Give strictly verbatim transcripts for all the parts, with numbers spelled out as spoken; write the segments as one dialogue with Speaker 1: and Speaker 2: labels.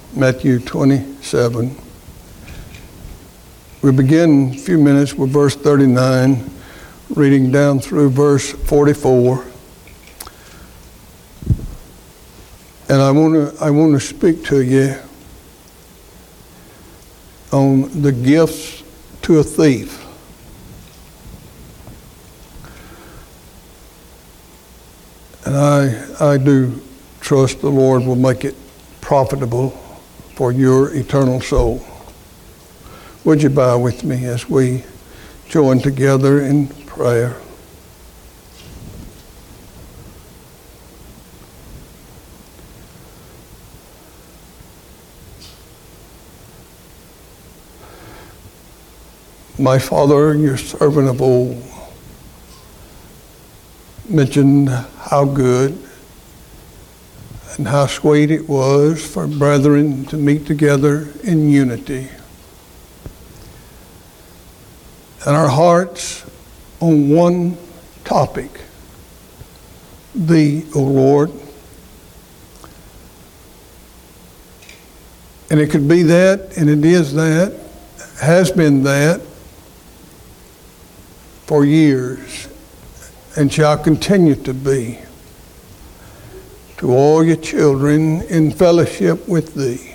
Speaker 1: Matthew twenty-seven. We begin in a few minutes with verse thirty-nine, reading down through verse forty-four. And I want to I want to speak to you on the gifts to a thief. And I I do trust the Lord will make it profitable for your eternal soul. Would you bow with me as we join together in prayer? My Father, your servant of old, mentioned how good and how sweet it was for brethren to meet together in unity. And our hearts on one topic, Thee, O Lord. And it could be that, and it is that, has been that for years, and shall continue to be, to all your children in fellowship with Thee.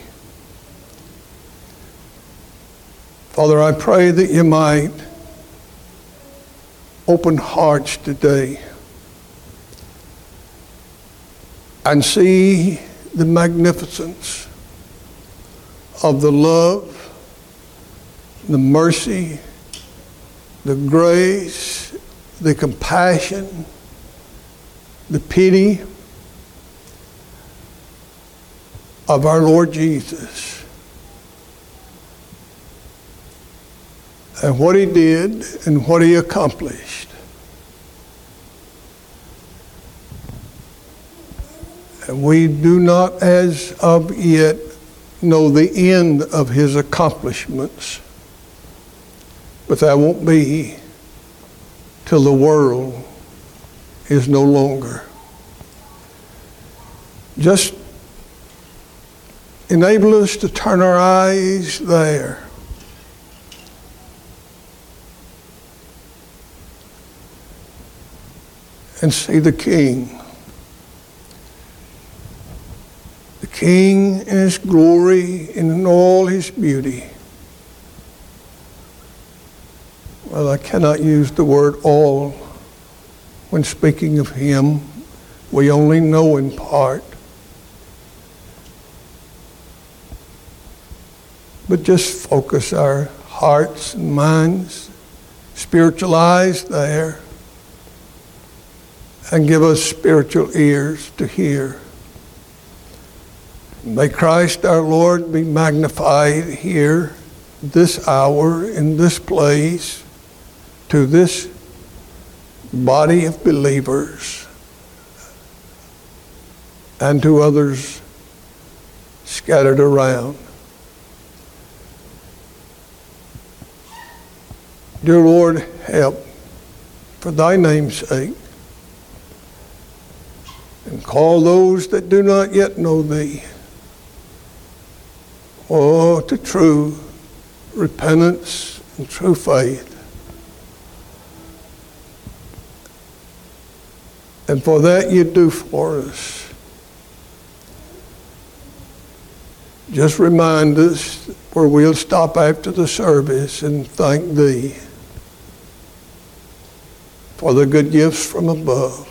Speaker 1: Father, I pray that you might open hearts today and see the magnificence of the love, the mercy, the grace, the compassion, the pity of our Lord Jesus. And what he did and what he accomplished. And we do not as of yet know the end of his accomplishments. But that won't be till the world is no longer. Just enable us to turn our eyes there. And see the King. The King in his glory and in all his beauty. Well, I cannot use the word all when speaking of him. We only know in part. But just focus our hearts and minds, spiritual eyes there, and give us spiritual ears to hear. May Christ our Lord be magnified here, this hour, in this place, to this body of believers and to others scattered around. Dear Lord, help for thy name's sake, and call those that do not yet know thee, oh, to true repentance and true faith. And for that you do for us. Just remind us where we'll stop after the service and thank thee for the good gifts from above.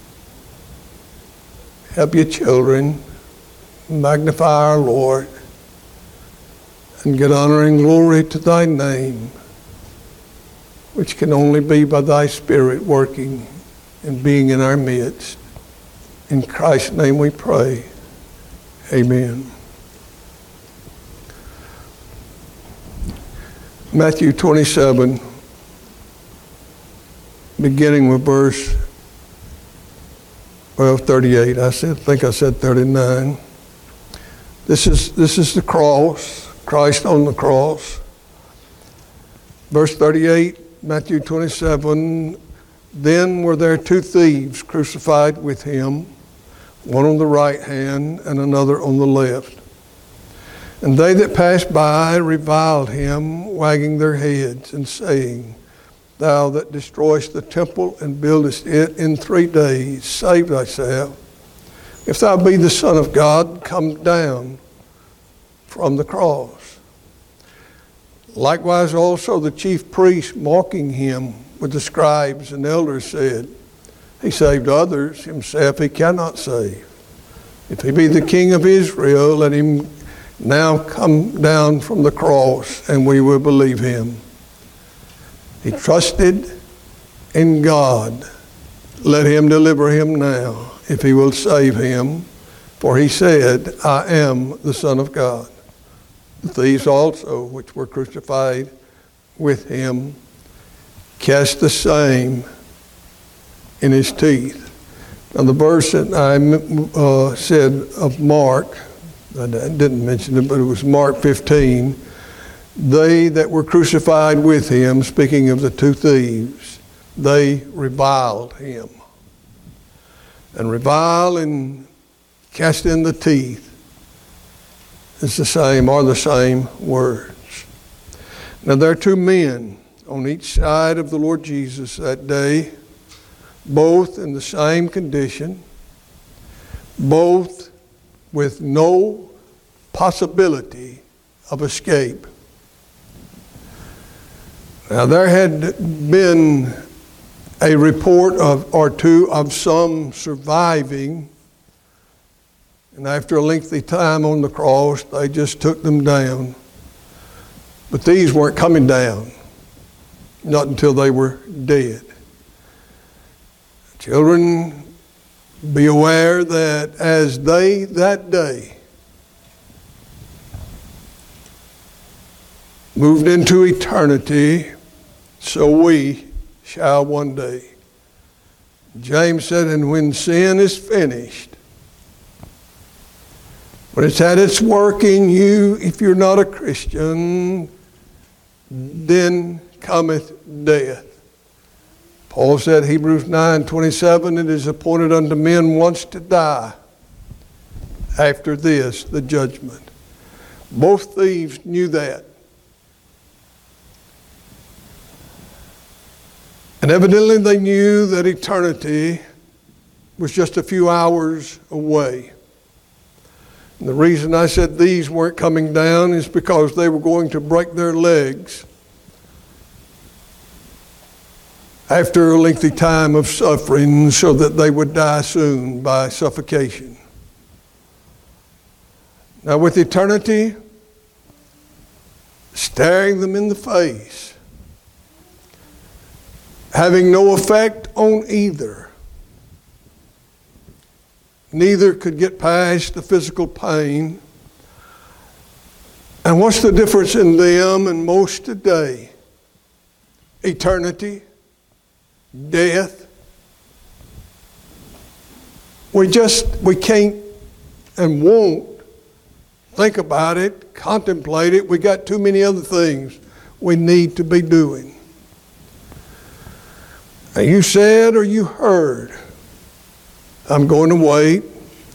Speaker 1: Help your children, magnify our Lord, and get honor and glory to thy name, which can only be by thy Spirit working and being in our midst. In Christ's name we pray. Amen. Matthew twenty-seven, beginning with verse, well, thirty-eight. I said, think I said thirty-nine. This is this is the cross, Christ on the cross. Verse thirty-eight, Matthew twenty-seven. Then were there two thieves crucified with him, one on the right hand and another on the left. And they that passed by reviled him, wagging their heads and saying, Thou that destroyest the temple and buildest it in three days, save thyself. If thou be the Son of God, come down from the cross. Likewise also the chief priests, mocking him with the scribes and elders, said, He saved others, himself he cannot save. If he be the King of Israel, let him now come down from the cross, and we will believe him. He trusted in God. Let him deliver him now, if he will save him. For he said, I am the Son of God. The thieves also, which were crucified with him, cast the same in his teeth. Now the verse that I uh, said of Mark, I didn't mention it, but it was Mark fifteen. They that were crucified with him, speaking of the two thieves, they reviled him. And revile and cast in the teeth is the same, are the same words. Now there are two men on each side of the Lord Jesus that day, both in the same condition, both with no possibility of escape. Now there had been a report of or two of some surviving, and after a lengthy time on the cross, they just took them down. But these weren't coming down, not until they were dead. Children, be aware that as they that day moved into eternity, so we shall one day. James said, and when sin is finished, when it's had its work in you, if you're not a Christian, then cometh death. Paul said, Hebrews nine twenty-seven, it is appointed unto men once to die. After this, the judgment. Both thieves knew that. And evidently they knew that eternity was just a few hours away. And the reason I said these weren't coming down is because they were going to break their legs after a lengthy time of suffering so that they would die soon by suffocation. Now with eternity staring them in the face, having no effect on either, neither could get past the physical pain. And what's the difference in them and most today? Eternity, death. We just, we can't and won't think about it, contemplate it. We got too many other things we need to be doing. And you said or you heard, I'm going to wait.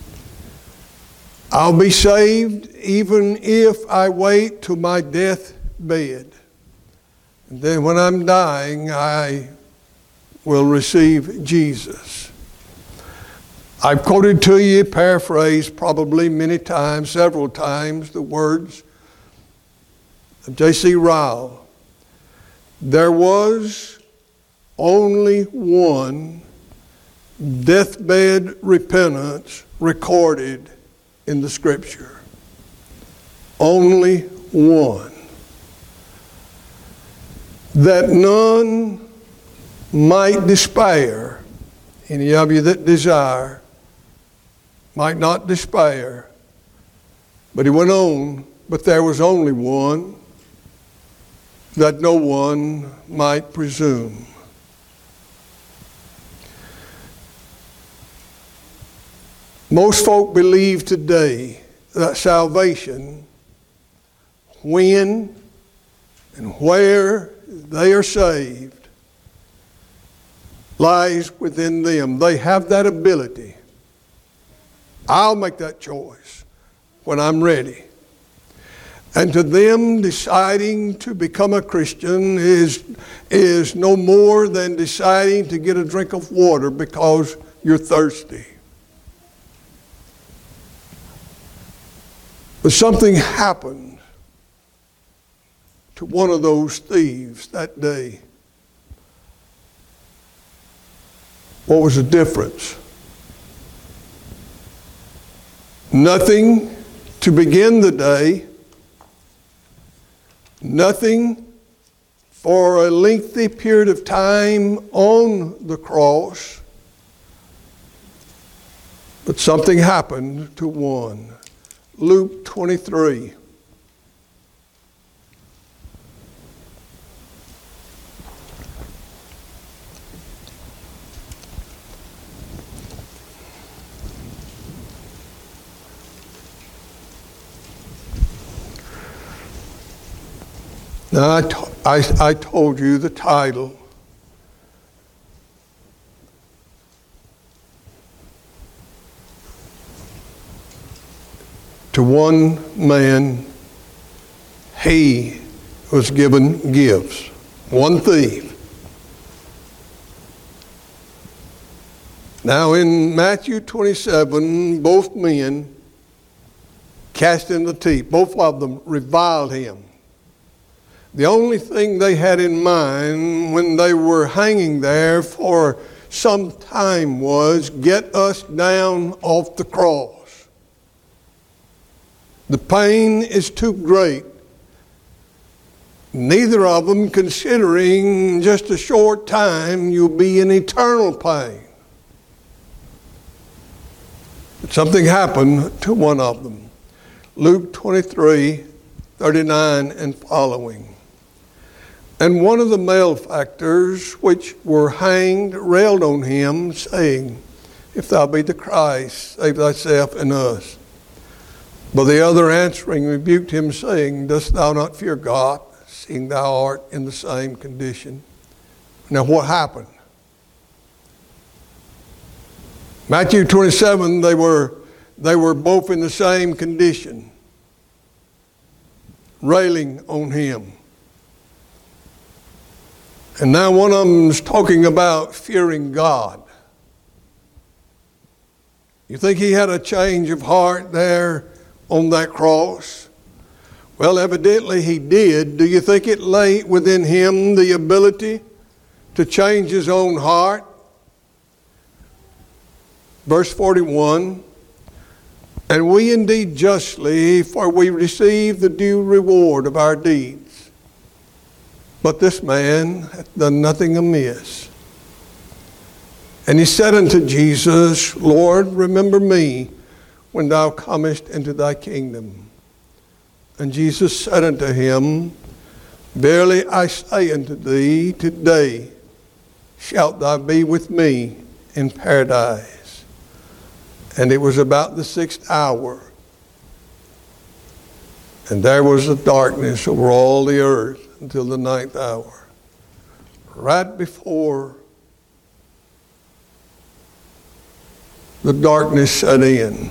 Speaker 1: I'll be saved even if I wait to my deathbed. And then when I'm dying, I will receive Jesus. I've quoted to you, paraphrased probably many times, several times, the words of J C Ryle. There was only one deathbed repentance recorded in the Scripture. Only one. That none might despair. Any of you that desire might not despair. But he went on, but there was only one, that no one might presume. Most folk believe today that salvation, when and where they are saved, lies within them. They have that ability. I'll make that choice when I'm ready. And to them, deciding to become a Christian is, is no more than deciding to get a drink of water because you're thirsty. But something happened to one of those thieves that day. What was the difference? Nothing to begin the day. Nothing for a lengthy period of time on the cross. But something happened to one. Luke twenty-three. Now, I, to, I, I told you the title. To one man, he was given gifts. One thief. Now, in Matthew twenty-seven, both men cast in the teeth. Both of them reviled him. The only thing they had in mind when they were hanging there for some time was, get us down off the cross. The pain is too great. Neither of them considering just a short time you'll be in eternal pain. But something happened to one of them. Luke twenty-three, thirty-nine and following. And one of the malefactors which were hanged railed on him, saying, If thou be the Christ, save thyself and us. But the other answering rebuked him, saying, Dost thou not fear God, seeing thou art in the same condition? Now what happened? Matthew twenty-seven, they were, they were both in the same condition, railing on him. And now one of them's talking about fearing God. You think he had a change of heart there on that cross? Well, evidently he did. Do you think it lay within him the ability to change his own heart? Verse forty-one, And we indeed justly, for we receive the due reward of our deeds. But this man hath done nothing amiss. And he said unto Jesus, Lord, remember me when thou comest into thy kingdom. And Jesus said unto him, Verily I say unto thee, today shalt thou be with me in paradise. And it was about the sixth hour. And there was a darkness over all the earth until the ninth hour. Right before the darkness set in,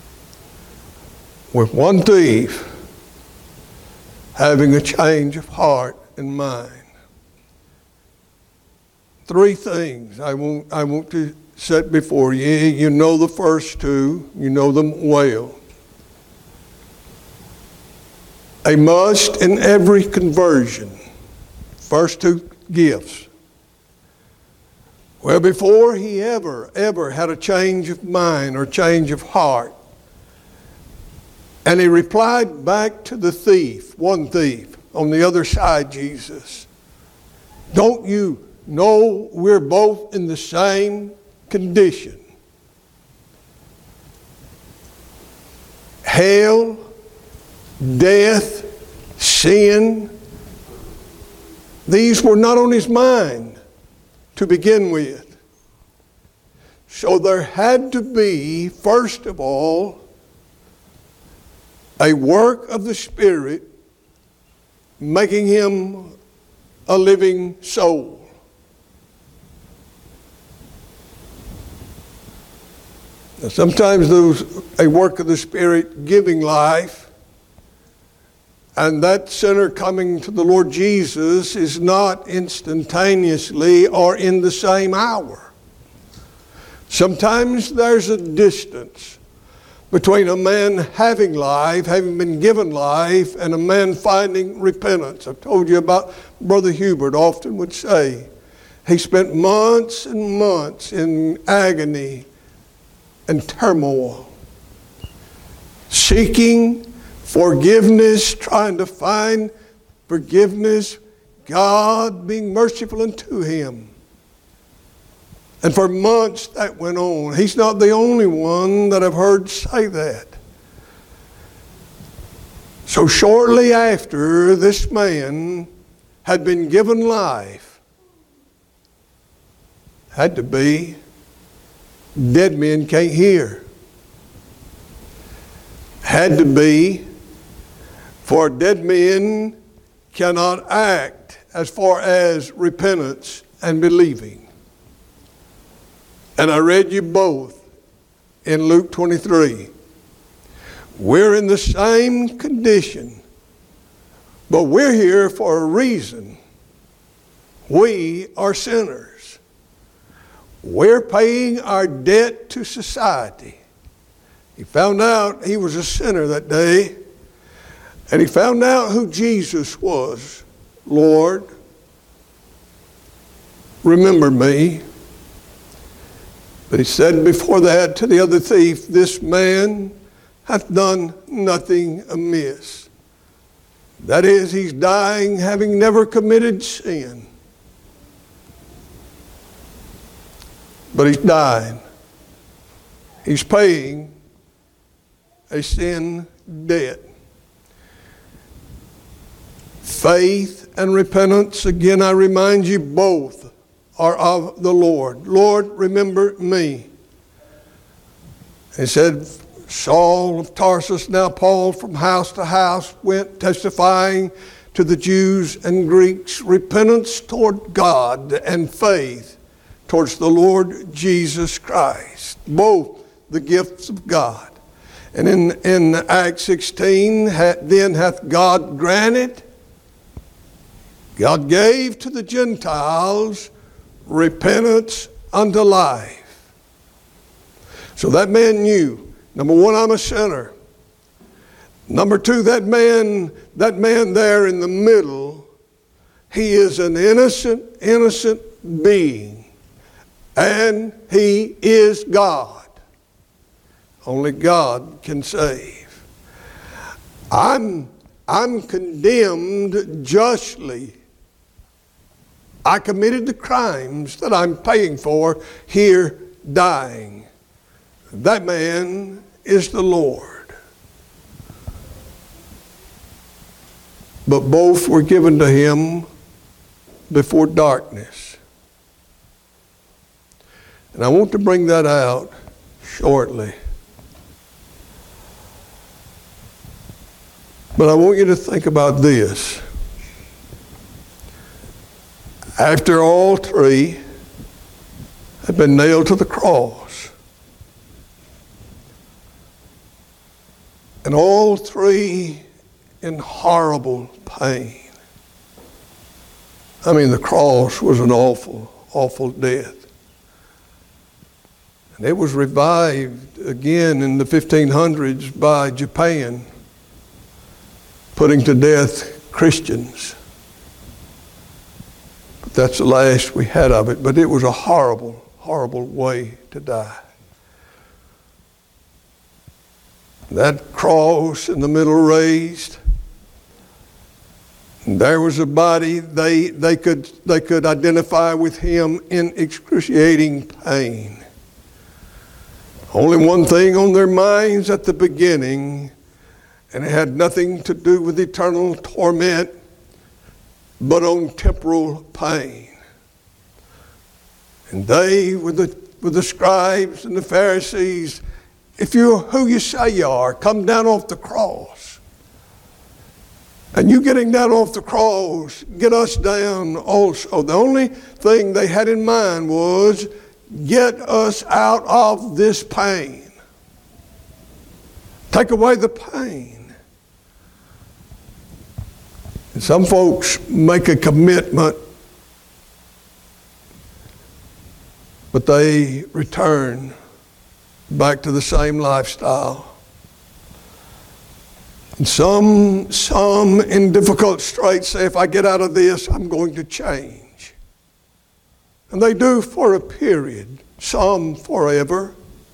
Speaker 1: with one thief having a change of heart and mind. Three things I want, I want to set before you. You know the first two. You know them well. A must in every conversion. First two gifts. Well, before he ever, ever had a change of mind or change of heart, and he replied back to the thief, one thief, on the other side, Jesus, don't you know we're both in the same condition? Hell, death, sin, these were not on his mind to begin with. So there had to be, first of all, a work of the Spirit making him a living soul. Now, sometimes those a work of the Spirit giving life, And that sinner coming to the Lord Jesus is not instantaneously or in the same hour. Sometimes there's a distance between a man having life, having been given life, and a man finding repentance. I've told you about Brother Hubert often would say, he spent months and months in agony and turmoil, seeking forgiveness, trying to find forgiveness, God being merciful unto him. And for months that went on. He's not the only one that I've heard say that. So shortly after this man had been given life, had to be, dead men can't hear. Had to be, for dead men cannot act as far as repentance and believing. And I read you both in Luke twenty-three. We're in the same condition, but we're here for a reason. We are sinners. We're paying our debt to society. He found out he was a sinner that day, and he found out who Jesus was. Lord, remember me. But he said before that to the other thief, this man hath done nothing amiss. That is, he's dying having never committed sin. But he's dying. He's paying a sin debt. Faith and repentance, again I remind you, both are of the Lord. Lord, remember me. He said, Saul of Tarsus, now Paul, from house to house went testifying to the Jews and Greeks repentance toward God and faith towards the Lord Jesus Christ. Both the gifts of God. And in, in Acts sixteen, then hath God granted, God gave to the Gentiles repentance unto life. So that man knew, number one, I'm a sinner. Number two, that man, that man there in the middle, he is an innocent, innocent being. And he is God. Only God can save. I'm, I'm condemned justly. I committed the crimes that I'm paying for here dying. That man is the Lord. But both were given to him before darkness. And I want to bring that out shortly. But I want you to think about this. After all three had been nailed to the cross, and all three in horrible pain. I mean, the cross was an awful, awful death. And it was revived again in the fifteen hundreds by Japan, putting to death Christians. That's the last we had of it, but it was a horrible, horrible way to die. That cross in the middle raised, and there was a body they, they, could, they could identify with him in excruciating pain. Only one thing on their minds at the beginning, and it had nothing to do with eternal torment, but on temporal pain. And they, with the, with the scribes and the Pharisees, if you're who you say you are, come down off the cross. And you getting down off the cross, get us down also. The only thing they had in mind was get us out of this pain. Take away the pain. Some folks make a commitment, but they return back to the same lifestyle. And some, some in difficult straits say, if I get out of this, I'm going to change. And they do for a period, some forever.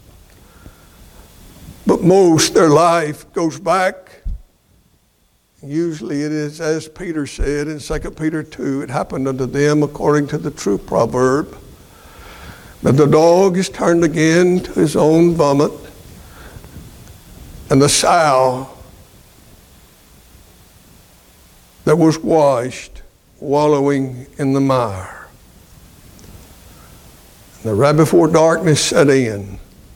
Speaker 1: But most, their life goes back. Usually it is, as Peter said in Second Peter two, it happened unto them according to the true proverb, that the dog is turned again to his own vomit, and the sow that was washed wallowing in the mire. And right before darkness set in,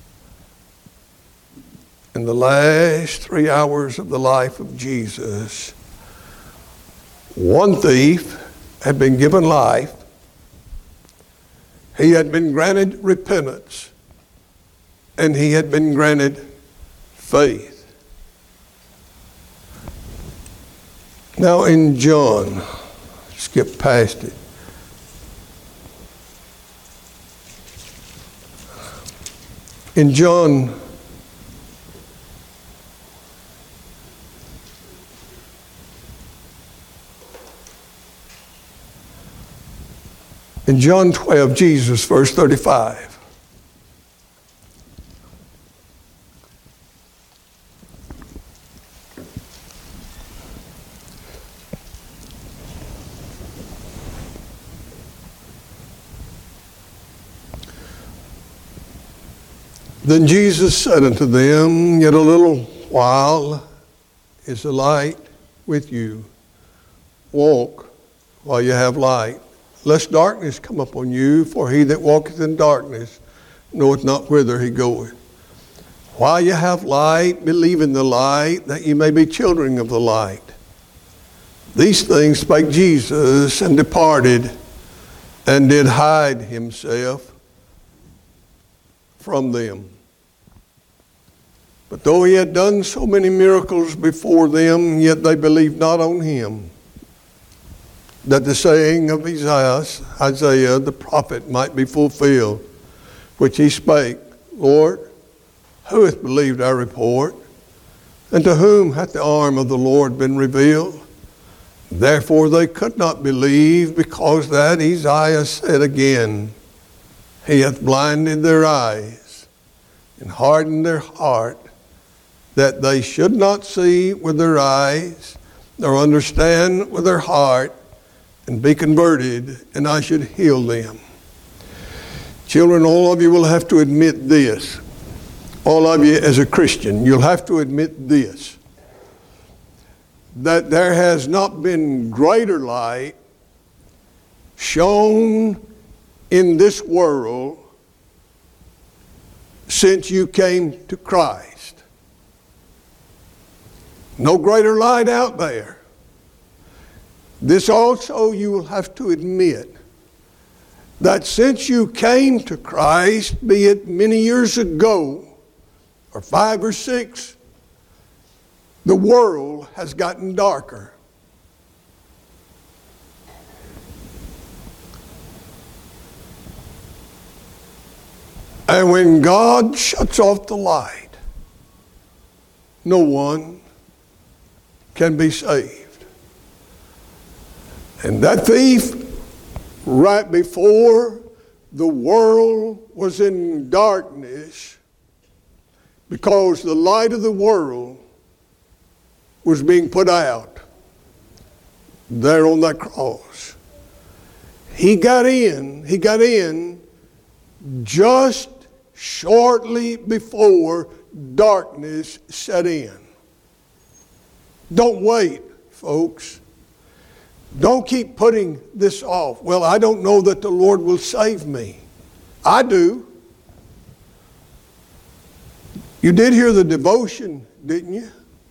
Speaker 1: in the last three hours of the life of Jesus, one thief had been given life. He had been granted repentance, and he had been granted faith. Now in John, skip past it. In John In John twelve, Jesus, verse thirty-five. Then Jesus said unto them, yet a little while is the light with you. Walk while you have light, lest darkness come upon you, for he that walketh in darkness knoweth not whither he goeth. While you have light, believe in the light, that ye may be children of the light. These things spake Jesus, and departed, and did hide himself from them. But though he had done so many miracles before them, yet they believed not on him, that the saying of Isaiah, Isaiah the prophet might be fulfilled, which he spake, Lord, who hath believed our report? And to whom hath the arm of the Lord been revealed? Therefore they could not believe, because that Isaiah said again, he hath blinded their eyes and hardened their heart, that they should not see with their eyes, nor understand with their heart, and be converted, and I should heal them. Children, all of you will have to admit this. All of you as a Christian, you'll have to admit this, that there has not been greater light shone in this world since you came to Christ. No greater light out there. This also you will have to admit, that since you came to Christ, be it many years ago, or five or six, the world has gotten darker. And when God shuts off the light, no one can be saved. And that thief, right before the world was in darkness, because the light of the world was being put out there on that cross, he got in, he got in just shortly before darkness set in. Don't wait, folks. Don't keep putting this off. Well, I don't know that the Lord will save me. I do. You did hear the devotion, didn't you?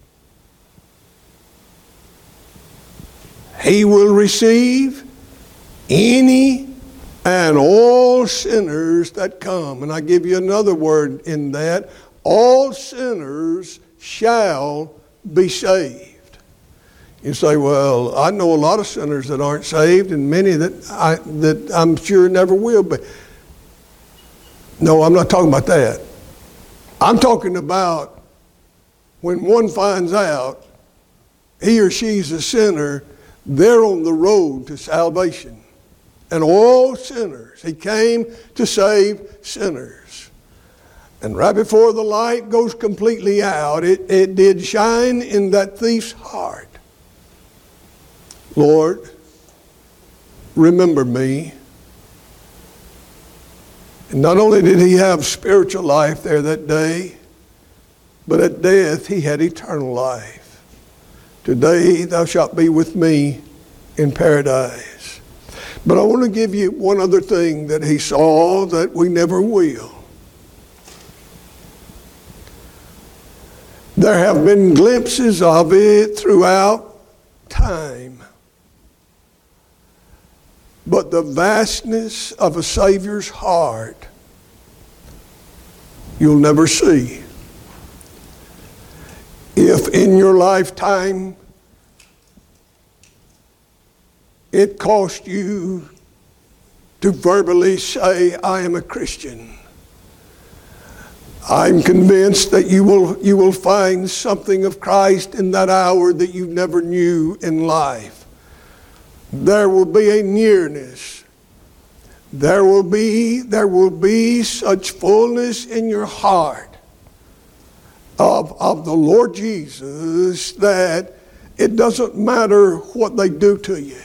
Speaker 1: He will receive any and all sinners that come. And I give you another word in that. All sinners shall be saved. You say, well, I know a lot of sinners that aren't saved and many that, I, that I'm sure never will be. No, I'm not talking about that. I'm talking about when one finds out he or she's a sinner, they're on the road to salvation. And all sinners, he came to save sinners. And right before the light goes completely out, it, it did shine in that thief's heart. Lord, remember me. And not only did he have spiritual life there that day, but at death he had eternal life. Today thou shalt be with me in paradise. But I want to give you one other thing that he saw that we never will. There have been glimpses of it throughout time. But the vastness of a Savior's heart, you'll never see. If in your lifetime it cost you to verbally say, I am a Christian, I'm convinced that you will, you will find something of Christ in that hour that you never knew in life. There will be a nearness. There will be, there will be such fullness in your heart of, of the Lord Jesus that it doesn't matter what they do to you.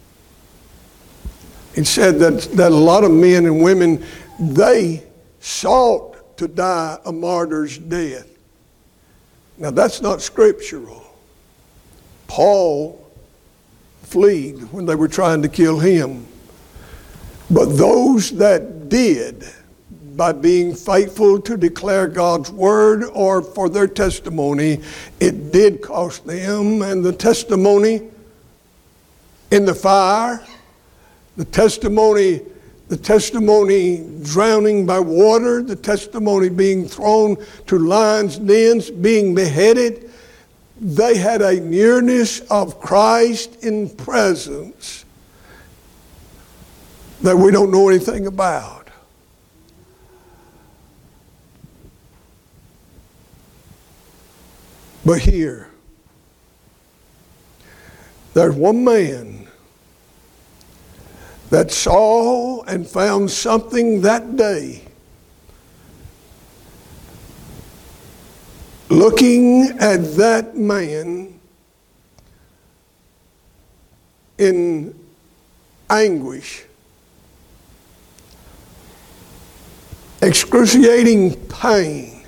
Speaker 1: He said that, that a lot of men and women, they sought to die a martyr's death. Now that's not scriptural. Paul fled when they were trying to kill him. But those that did, by being faithful to declare God's word or for their testimony, it did cost them. And the testimony in the fire, the testimony, the testimony drowning by water, the testimony being thrown to lions' dens, being beheaded, they had a nearness of Christ in presence that we don't know anything about. But here, there's one man that saw and found something that day. Looking at that man in anguish, excruciating pain,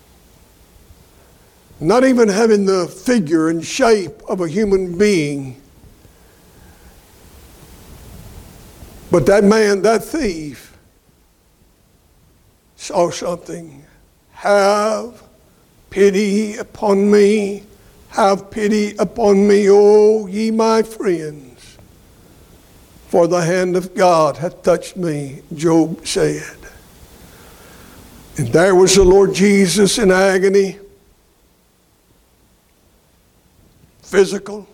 Speaker 1: not even having the figure and shape of a human being, but that man, that thief, saw something. Have pity upon me, have pity upon me, O ye my friends, for the hand of God hath touched me, Job said. And there was the Lord Jesus in agony, physical.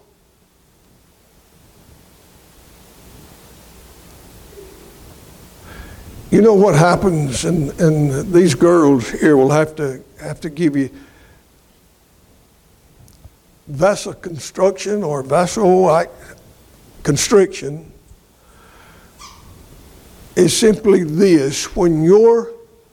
Speaker 1: You know what happens, and, and these girls here will have to have to give you vessel construction or vessel constriction is simply this: when your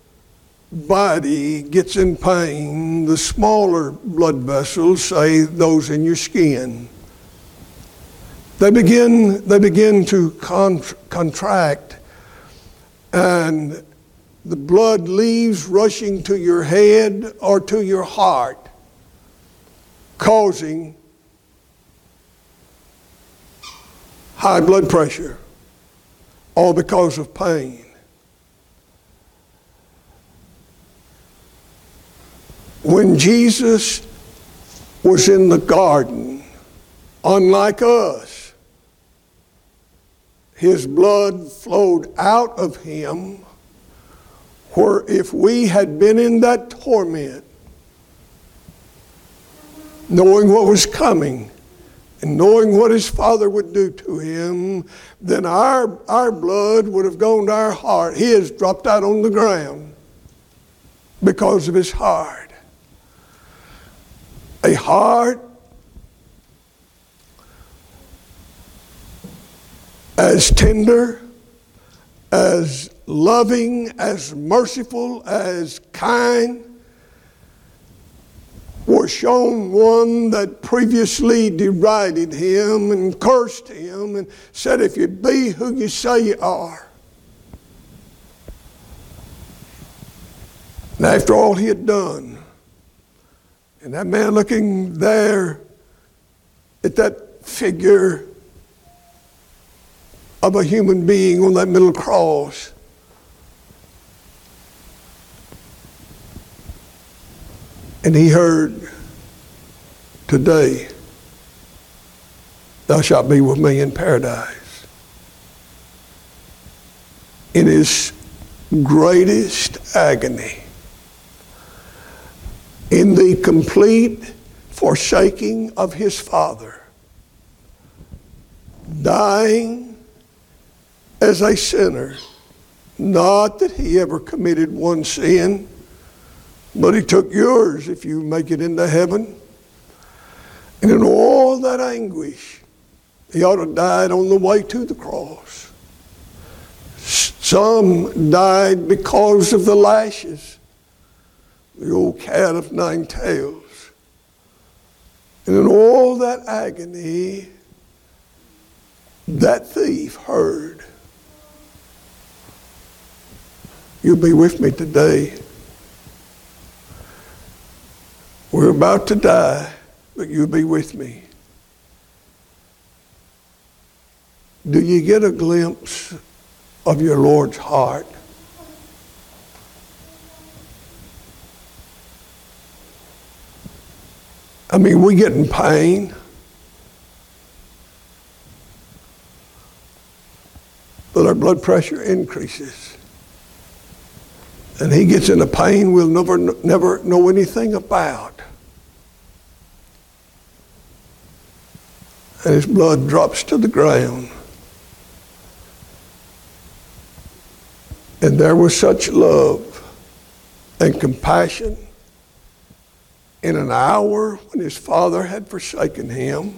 Speaker 1: body gets in pain, the smaller blood vessels, say those in your skin, they begin they begin to con- contract, and the blood leaves rushing to your head or to your heart, causing high blood pressure, all because of pain. When Jesus was in the garden, unlike us, his blood flowed out of him, where if we had been in that torment, knowing what was coming, and knowing what his father would do to him, then our, our blood would have gone to our heart. His dropped out on the ground because of his heart. A heart as tender, as loving, as merciful, as kind, was shown one that previously derided him and cursed him and said, if you be who you say you are. And after all he had done, and that man looking there at that figure of a human being on that middle cross, and he heard, today thou shalt be with me in paradise. In his greatest agony, in the complete forsaking of his Father, dying as a sinner, not that he ever committed one sin, but he took yours if you make it into heaven. And in all that anguish, he ought to have died on the way to the cross. Some died because of the lashes, the old cat of nine tails. And in all that agony, that thief heard, you'll be with me today. We're about to die, but you'll be with me. Do you get a glimpse of your Lord's heart? I mean, we get in pain, but our blood pressure increases. And he gets in a pain we'll never, never know anything about. And his blood drops to the ground. And there was such love and compassion in an hour when his father had forsaken him.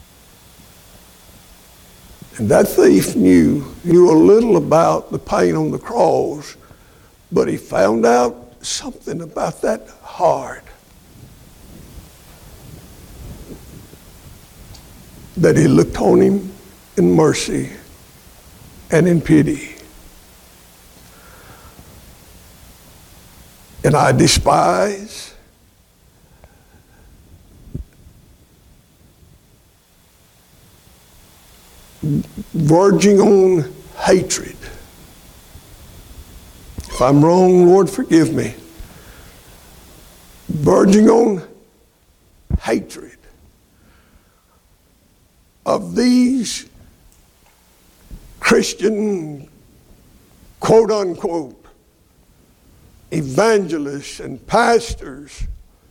Speaker 1: And that thief knew, knew a little about the pain on the cross, but he found out something about that heart that he looked on him in mercy and in pity. And I despise verging on hatred. If I'm wrong, Lord, forgive me. Verging on hatred of these Christian, quote unquote, evangelists and pastors.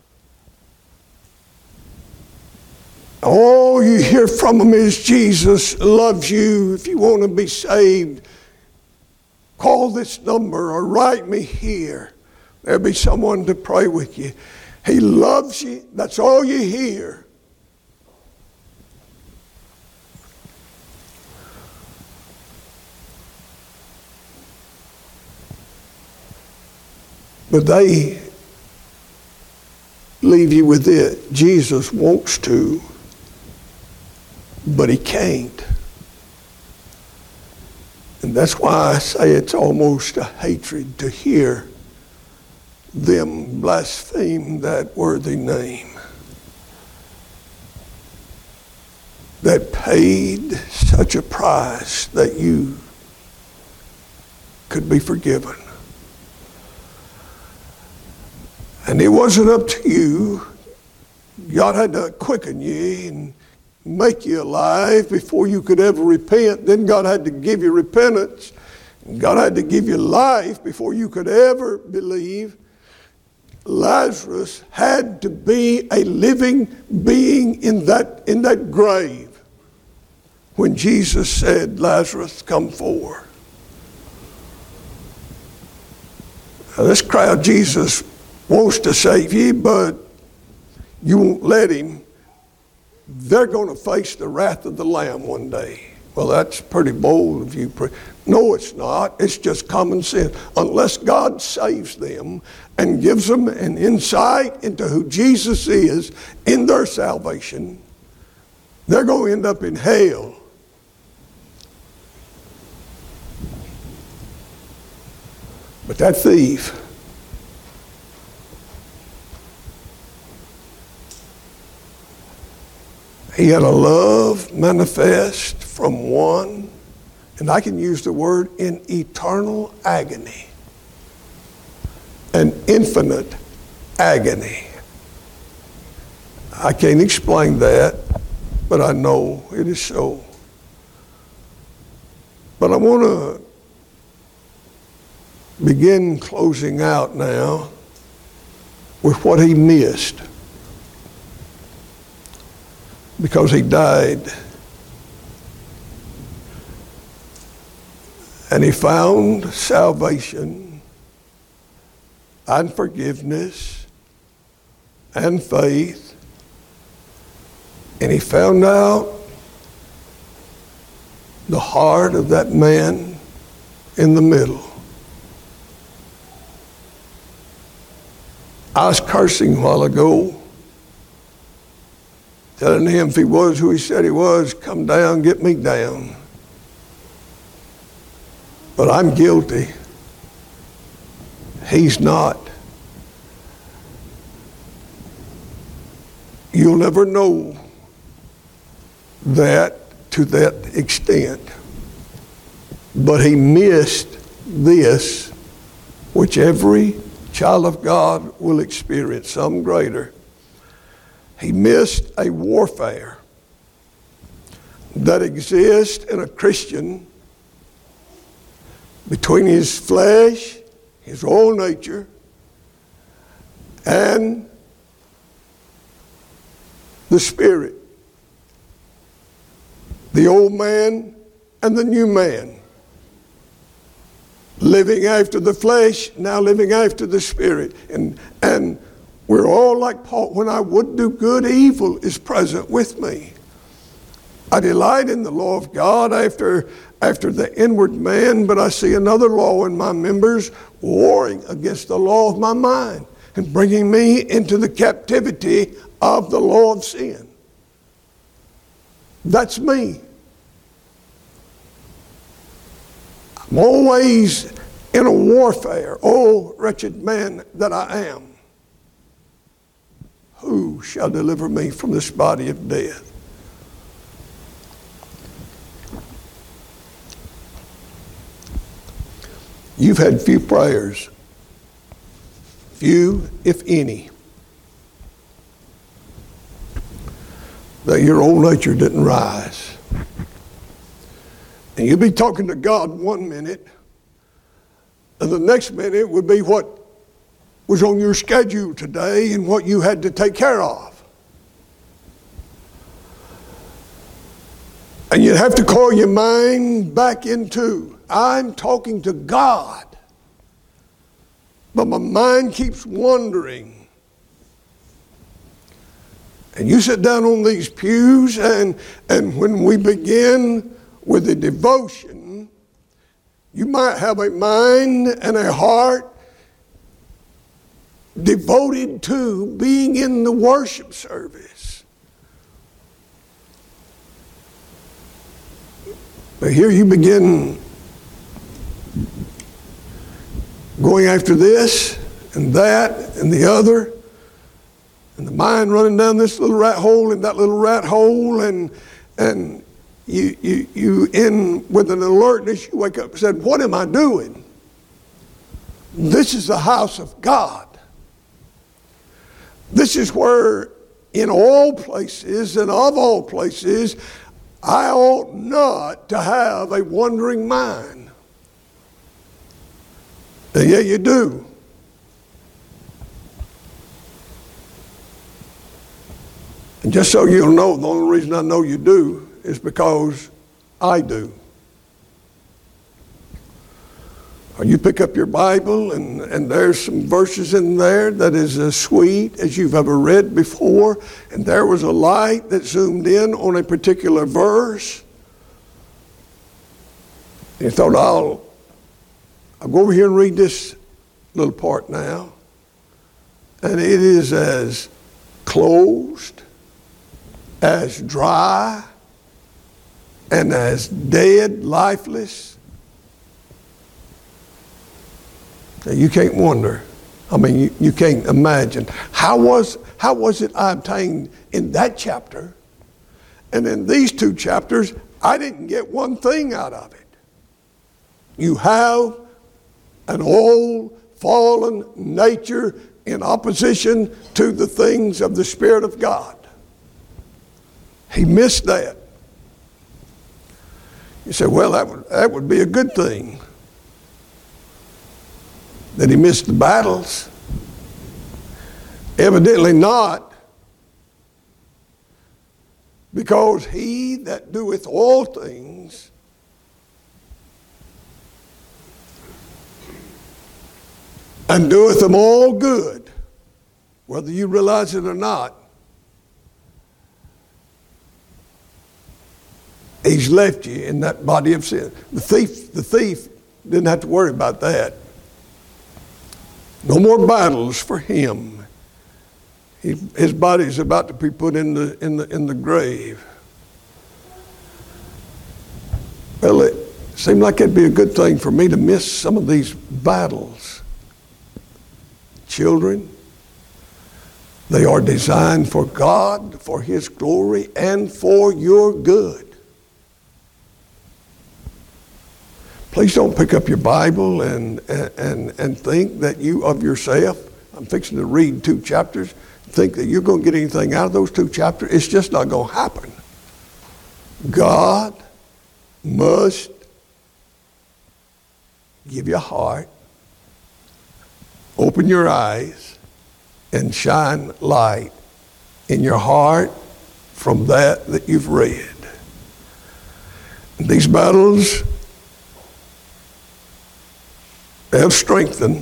Speaker 1: All you hear from them is Jesus loves you. If you want to be saved, call this number or write me here. There'll be someone to pray with you. He loves you. That's all you hear. But they leave you with it. Jesus wants to, but he can't. And that's why I say it's almost a hatred to hear them blaspheme that worthy name that paid such a price that you could be forgiven. And it wasn't up to you. God had to quicken you and make you alive before you could ever repent. Then God had to give you repentance. And God had to give you life before you could ever believe. Lazarus had to be a living being in that, in that grave. when Jesus said, Lazarus, come forth. Now, this crowd, Jesus wants to save you, but you won't let him. They're going to face the wrath of the Lamb one day. Well, that's pretty bold of you. No, it's not. It's just common sense. Unless God saves them and gives them an insight into who Jesus is in their salvation, they're going to end up in hell. But that thief, he had a love manifest from one, and I can use the word, in eternal agony, an infinite agony. I can't explain that, but I know it is so. But I want to begin closing out now with what he missed, because he died and he found salvation and forgiveness and faith, and he found out the heart of that man in the middle. I was cursing a while ago, telling him if he was who he said he was, come down, get me down. But I'm guilty. He's not. You'll never know that to that extent. But he missed this, which every child of God will experience, some greater. He missed a warfare that exists in a Christian between his flesh, his old nature, and the Spirit, the old man and the new man. Living after the flesh, now living after the Spirit. And, and we're all like Paul. When I would do good, evil is present with me. I delight in the law of God after, after the inward man, but I see another law in my members, warring against the law of my mind and bringing me into the captivity of the law of sin. That's me. I'm always in a warfare. Oh, wretched man that I am. Who shall deliver me from this body of death? You've had few prayers. Few, if any, that your old nature didn't rise. And you'd be talking to God one minute, and the next minute would be what was on your schedule today and what you had to take care of. And you'd have to call your mind back into, I'm talking to God, but my mind keeps wandering. And you sit down on these pews, and, and when we begin with the devotion, you might have a mind and a heart devoted to being in the worship service. But here you begin going after this and that and the other, and the mind running down this little rat hole and that little rat hole, and and you you you end with an alertness. You wake up and said, what am I doing? This is the house of God. This is where in all places and of all places I ought not to have a wandering mind. And yet you do. And just so you'll know, the only reason I know you do is because I do. Or you pick up your Bible and, and there's some verses in there that is as sweet as you've ever read before, and there was a light that zoomed in on a particular verse. And you thought, I'll, I'll go over here and read this little part now. And it is as closed, as dry, and as dead, lifeless. Now, you can't wonder. I mean, you, you can't imagine. How was, how was it I obtained in that chapter? And in these two chapters, I didn't get one thing out of it. You have an old, fallen nature in opposition to the things of the Spirit of God. He missed that. You say, well, that would, that would be a good thing. That he missed the battles? Evidently not. Because he that doeth all things and doeth them all good, whether you realize it or not, he's left you in that body of sin. The thief, the thief didn't have to worry about that. No more battles for him. He, his body is about to be put in the in the in the grave. Well, it seemed like it'd be a good thing for me to miss some of these battles. Children, they are designed for God, for His glory, and for your good. Please don't pick up your Bible and, and, and think that you of yourself, I'm fixing to read two chapters, think that you're going to get anything out of those two chapters. It's just not going to happen. God must give you a heart, open your eyes, and shine light in your heart from that that you've read. These battles have strengthened.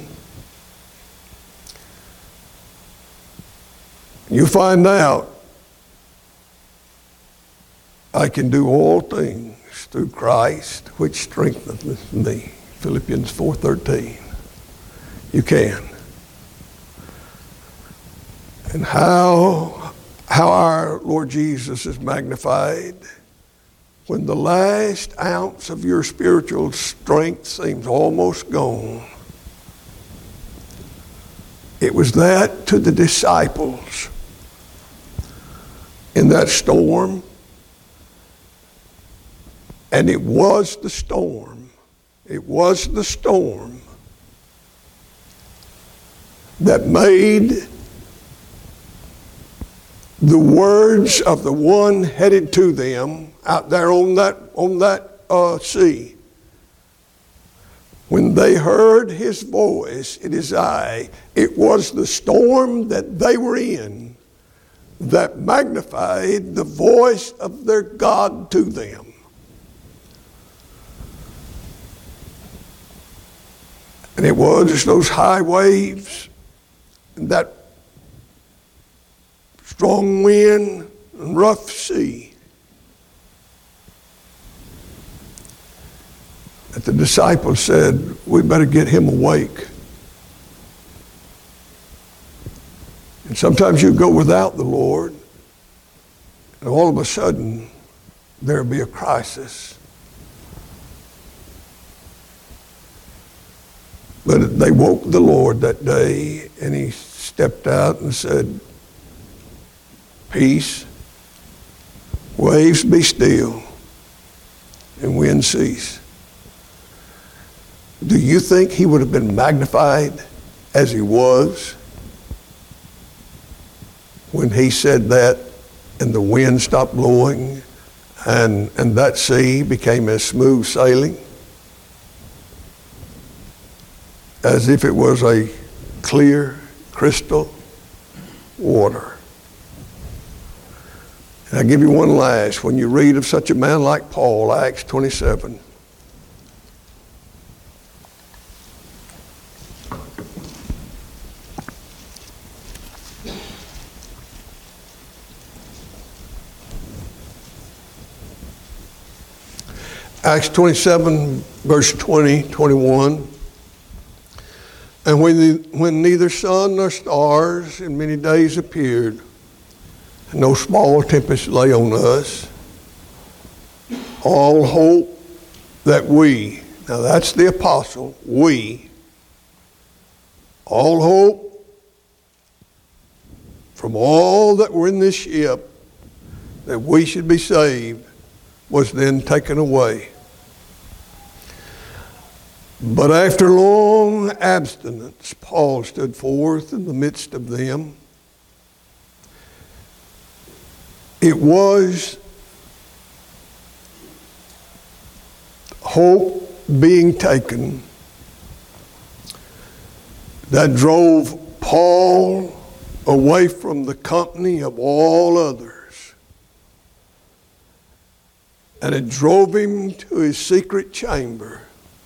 Speaker 1: You find out, I can do all things through Christ, which strengtheneth me. Philippians four thirteen. You can. And how, how our Lord Jesus is magnified when the last ounce of your spiritual strength seems almost gone. It was that to the disciples in that storm, and it was the storm, it was the storm that made the words of the one headed to them out there on that on that uh, sea. When they heard his voice, it is I. It was the storm that they were in that magnified the voice of their God to them. And it was those high waves, and that strong wind and rough sea that the disciples said, we better get him awake. And sometimes you go without the Lord, and all of a sudden there'll be a crisis. But they woke the Lord that day, and he stepped out and said, peace, waves be still, and wind cease. Do you think he would have been magnified as he was when he said that and the wind stopped blowing and, and that sea became as smooth sailing as if it was a clear crystal water? And I give you one last. When you read of such a man like Paul, Acts twenty-seven. Acts twenty-seven, verse twenty, twenty-one. And when, the, when neither sun nor stars in many days appeared, and no small tempest lay on us, all hope that we, now that's the apostle, we, all hope from all that were in this ship that we should be saved was then taken away. But after long abstinence, Paul stood forth in the midst of them. It was hope being taken that drove Paul away from the company of all others. And it drove him to his secret chamber.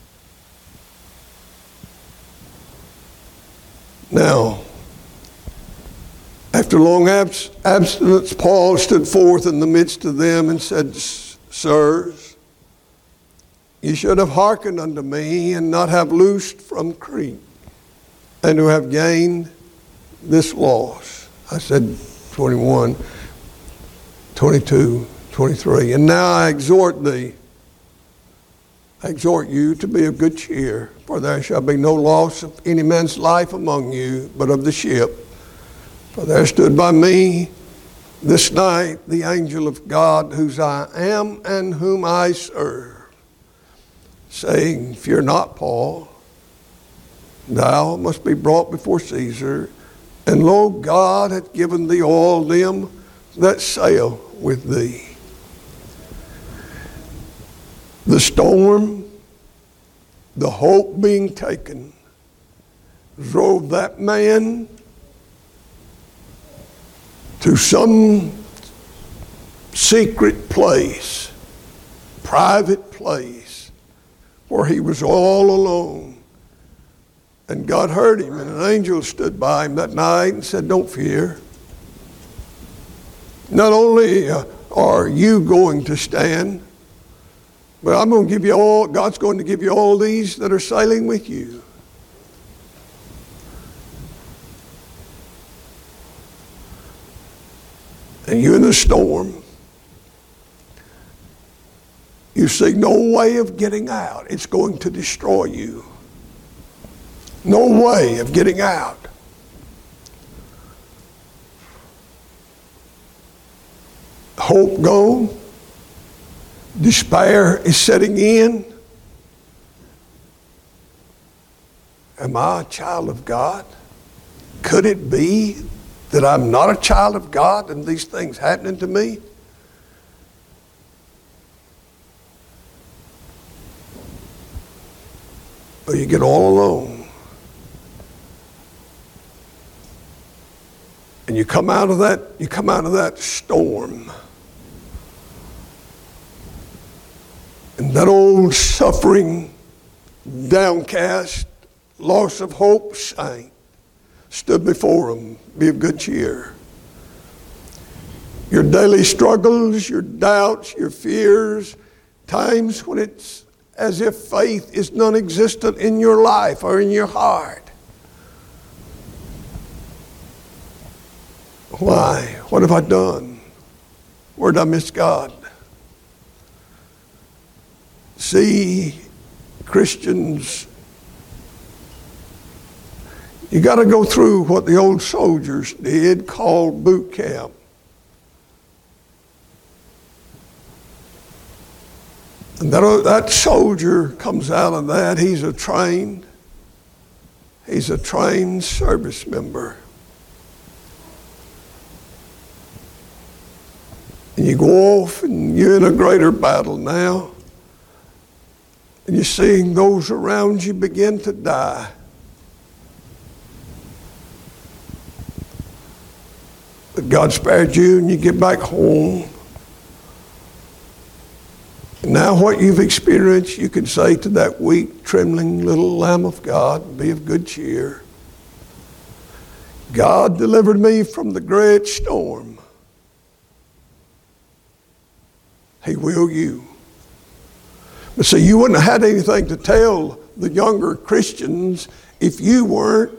Speaker 1: Now, after long abs- abstinence, Paul stood forth in the midst of them and said, Sirs, you should have hearkened unto me and not have loosed from Crete, and to have gained this loss. I said twenty-one, twenty-two, twenty-three. And now I exhort thee, I exhort you to be of good cheer, for there shall be no loss of any man's life among you, but of the ship. For there stood by me this night the angel of God, whose I am and whom I serve, saying, Fear not, Paul, thou must be brought before Caesar, and lo, God hath given thee all them that sail with thee. The storm, the hope being taken, drove that man to some secret place, private place, where he was all alone. And God heard him, and an angel stood by him that night and said, Don't fear. Not only uh, are you going to stand, but I'm going to give you all, God's going to give you all these that are sailing with you. And you're in the storm. You see no way of getting out. It's going to destroy you. No way of getting out. Hope gone. Despair is setting in. Am I a child of God? Could it be that I'm not a child of God and these things happening to me? Or you get all alone. And you come out of that, you come out of that storm. And that old suffering, downcast, loss of hope saint stood before him. Be of good cheer. Your daily struggles, your doubts, your fears, times when it's as if faith is non-existent in your life or in your heart. Why? What have I done? Where did I miss God? See, Christians, you got to go through what the old soldiers did, called boot camp. And that, that soldier comes out of that, he's a trained, he's a trained service member. And you go off and you're in a greater battle now. And you're seeing those around you begin to die. But God spared you and you get back home. And now what you've experienced, you can say to that weak, trembling little Lamb of God, be of good cheer. God delivered me from the great storm. He will you. But see, you wouldn't have had anything to tell the younger Christians if you weren't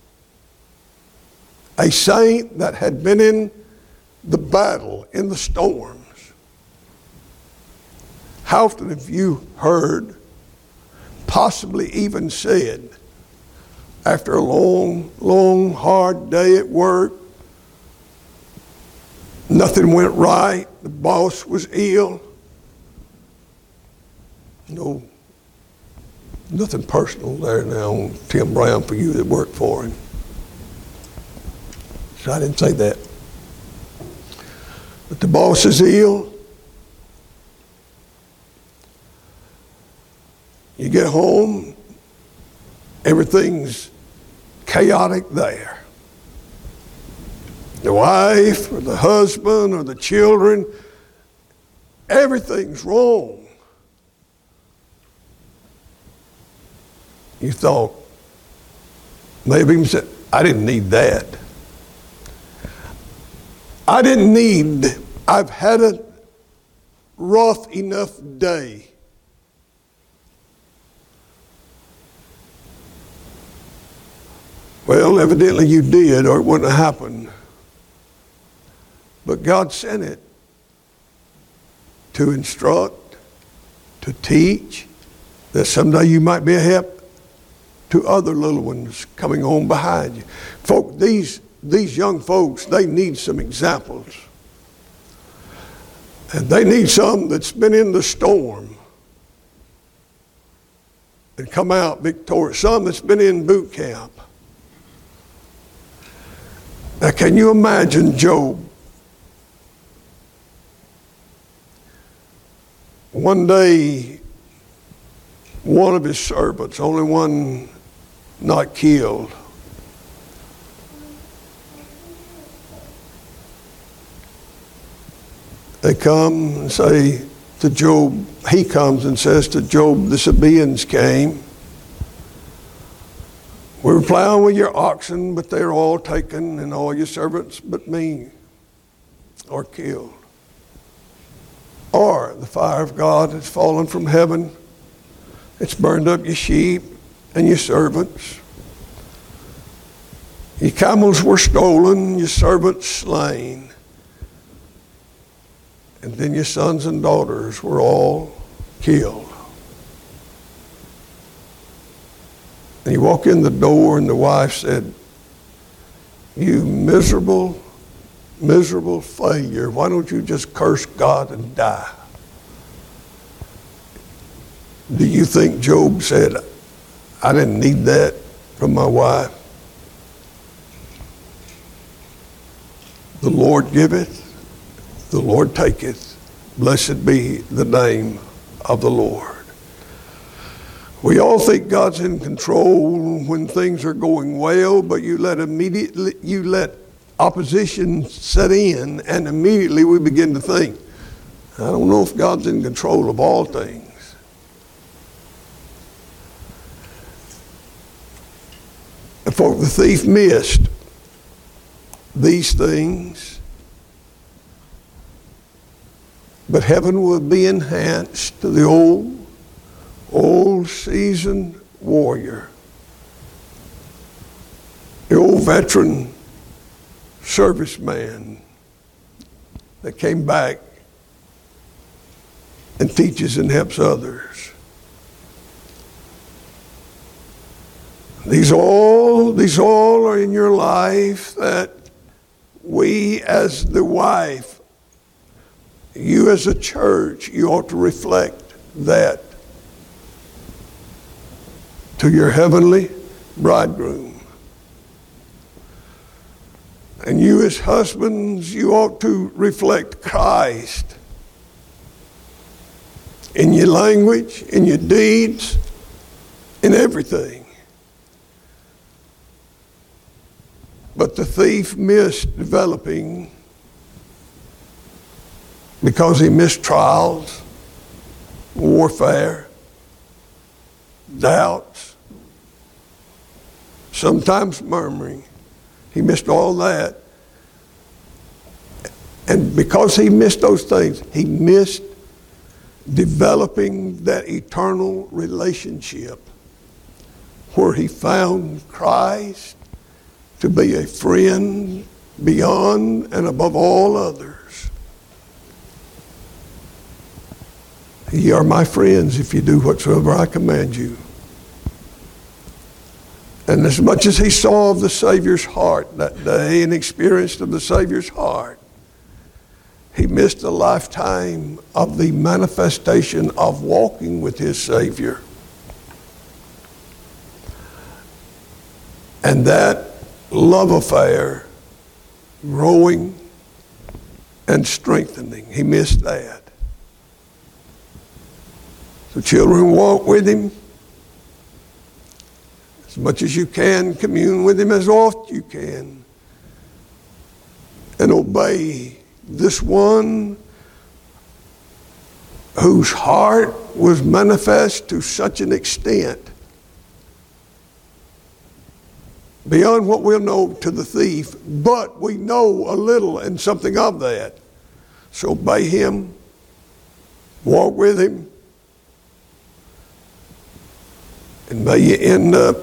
Speaker 1: a saint that had been in the battle, in the storms. How often have you heard, possibly even said, after a long, long, hard day at work, nothing went right, the boss was ill. No, nothing personal there now on Tim Brown for you that worked for him. So I didn't say that. But the boss is ill. You get home, everything's chaotic there. The wife or the husband or the children, everything's wrong. You thought, maybe you said, I didn't need that. I didn't need, I've had a rough enough day. Well, evidently you did, or it wouldn't have happened. But God sent it to instruct, to teach, that someday you might be a help to other little ones coming on behind you. Folk, these, these young folks, they need some examples. And they need some that's been in the storm and come out victorious. Some that's been in boot camp. Now, can you imagine Job? One day, one of his servants, only one not killed, they come and say to Job, he comes and says to Job, the Sabaeans came. We were plowing with your oxen, but they're all taken, and all your servants but me are killed. Or the fire of God has fallen from heaven. It's burned up your sheep and your servants. Your camels were stolen, your servants slain. And then your sons and daughters were all killed. And you walk in the door and the wife said, you miserable, miserable failure. Why don't you just curse God and die? Do you think Job said, I didn't need that from my wife? The Lord giveth, the Lord taketh. Blessed be the name of the Lord. We all think God's in control when things are going well, but you let immediately you let opposition set in, and immediately we begin to think, I don't know if God's in control of all things. And for the thief missed these things, but heaven will be enhanced to the old old seasoned warrior, the old veteran serviceman that came back and teaches and helps others. These all, these all are in your life that we as the wife, you as a church, you ought to reflect that to your heavenly bridegroom. And you as husbands, you ought to reflect Christ in your language, in your deeds, in everything. But the thief missed developing because he missed trials, warfare, doubts, sometimes murmuring. He missed all that. And because he missed those things, he missed developing that eternal relationship where he found Christ to be a friend beyond and above all others. Ye are my friends if you do whatsoever I command you. And as much as he saw of the Savior's heart that day and experienced of the Savior's heart, he missed a lifetime of the manifestation of walking with his Savior. And that love affair growing and strengthening. He missed that. So children, walk with him. As much as you can, commune with him as oft you can. And obey this one whose heart was manifest to such an extent beyond what we'll know to the thief, but we know a little and something of that. So obey him, walk with him, and may you end up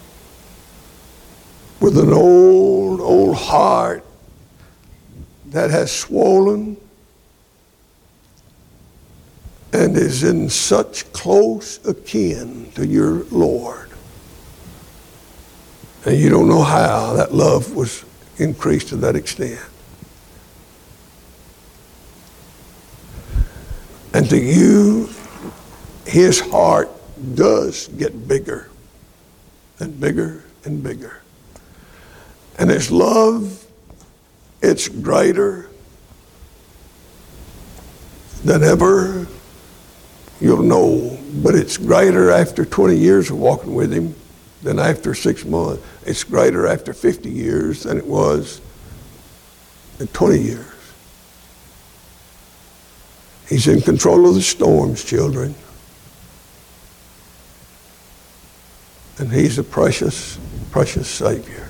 Speaker 1: with an old, old heart that has swollen and is in such close akin to your Lord. And you don't know how that love was increased to that extent. And to you, his heart does get bigger and bigger and bigger. And his love, it's greater than ever you'll know. But it's greater after twenty years of walking with him than after six months. It's greater after fifty years than it was in twenty years. He's in control of the storms, children. And he's a precious, precious Savior.